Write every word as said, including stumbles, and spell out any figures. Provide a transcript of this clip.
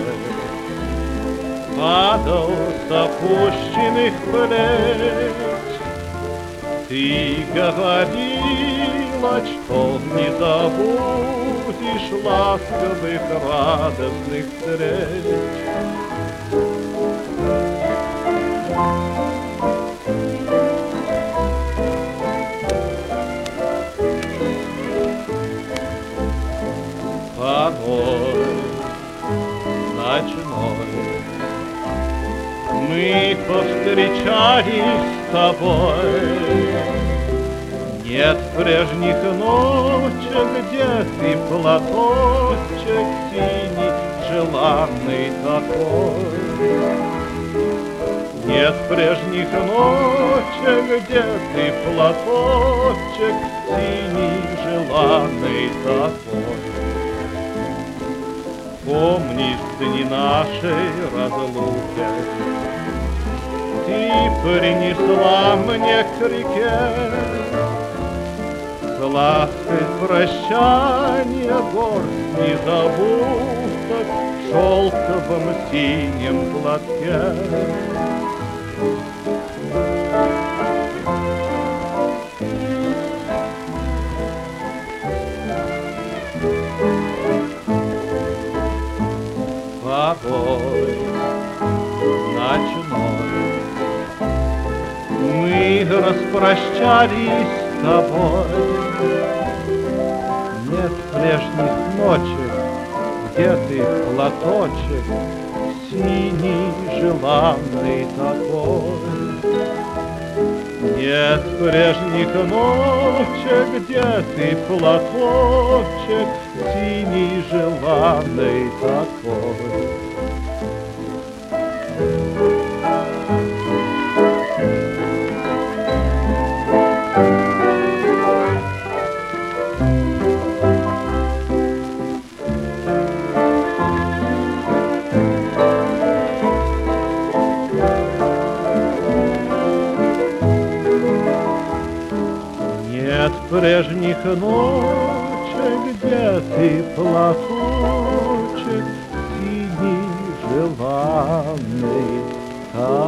падал с опущенных плеч. Ты говорила, что не забудешь ласковых радостных встреч. Порой ночной мы повстречались с тобой. Нет прежних ночек, где ты платочек синий, желанный такой. Нет прежних ночек, где ты платочек синий, желанный такой. Помнишь дни нашей разлуки? Ты принесла мне к реке с лаской прощания горсть незабудок в шелковом синем платке. Порой ночной мы распрощались с тобой. Нет прежних ночек, где ты платочек синий, желанный такой. Нет прежних ночек, где ты платочек синий, желанный такой. Нет прежних ночек, где ты платочек синий, желанный такой.